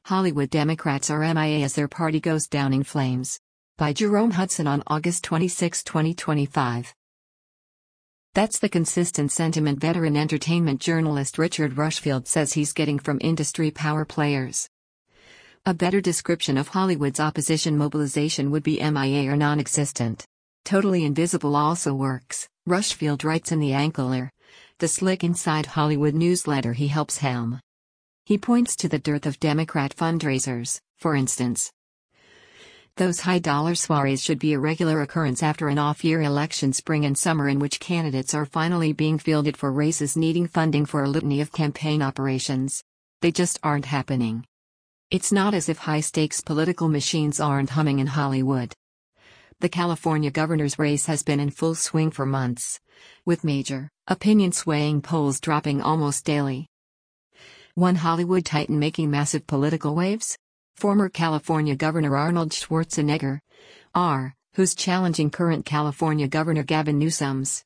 Hollywood Democrats are MIA as their party goes down in flames. By Jerome Hudson on August 26, 2025. That's the consistent sentiment veteran entertainment journalist Richard Rushfield says he's getting from industry power players. A better description of Hollywood's opposition mobilization would be MIA or non-existent. Totally invisible also works, Rushfield writes in The Ankler, the slick inside Hollywood newsletter he helps helm. He points to the dearth of Democrat fundraisers, for instance. Those high-dollar soirees should be a regular occurrence after an off-year election spring and summer in which candidates are finally being fielded for races needing funding for a litany of campaign operations. They just aren't happening. It's not as if high-stakes political machines aren't humming in Hollywood. The California governor's race has been in full swing for months, with major, opinion-swaying polls dropping almost daily. One Hollywood titan making massive political waves? Former California Governor Arnold Schwarzenegger, who's challenging current California Governor Gavin Newsom's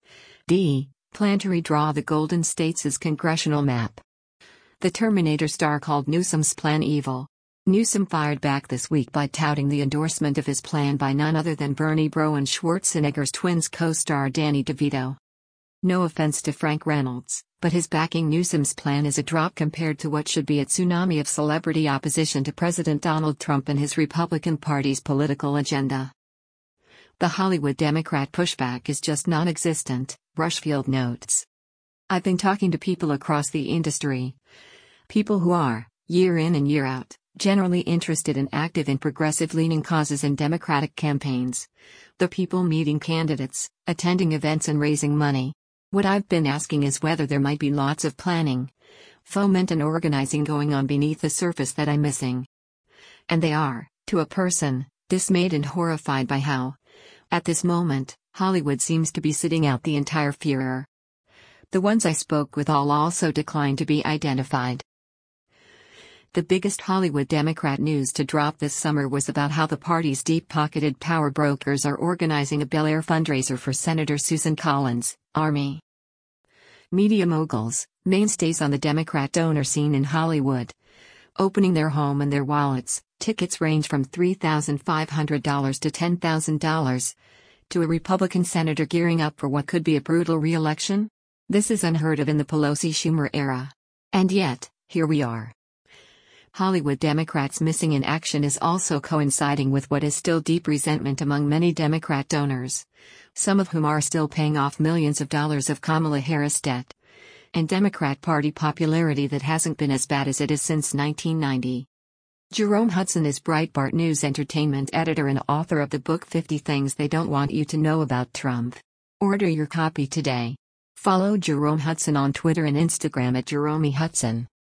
plan to redraw the Golden States' congressional map. The Terminator star called Newsom's plan evil. Newsom fired back this week by touting the endorsement of his plan by none other than Bernie Bro and Schwarzenegger's twins co-star Danny DeVito. No offense to Frank Reynolds, but his backing Newsom's plan is a drop compared to what should be a tsunami of celebrity opposition to President Donald Trump and his Republican Party's political agenda. The Hollywood Democrat pushback is just non-existent, Rushfield notes. I've been talking to people across the industry. People who are, year in and year out, generally interested in active and progressive-leaning causes and Democratic campaigns. The people meeting candidates, attending events and raising money. What I've been asking is whether there might be lots of planning, foment and organizing going on beneath the surface that I'm missing. And they are, to a person, dismayed and horrified by how, at this moment, Hollywood seems to be sitting out the entire furor. The ones I spoke with all also declined to be identified. The biggest Hollywood Democrat news to drop this summer was about how the party's deep-pocketed power brokers are organizing a Bel Air fundraiser for Senator Susan Collins, Army. Media moguls, mainstays on the Democrat donor scene in Hollywood, opening their home and their wallets. Tickets range from $3,500 to $10,000, to a Republican senator gearing up for what could be a brutal re-election. This is unheard of in the Pelosi-Schumer era. And yet, here we are. Hollywood Democrats missing in action is also coinciding with what is still deep resentment among many Democrat donors, some of whom are still paying off millions of dollars of Kamala Harris debt, and Democrat Party popularity that hasn't been as bad as it is since 1990. Jerome Hudson is Breitbart News entertainment editor and author of the book 50 Things They Don't Want You to Know About Trump. Order your copy today. Follow Jerome Hudson on Twitter and Instagram at Jerome Hudson.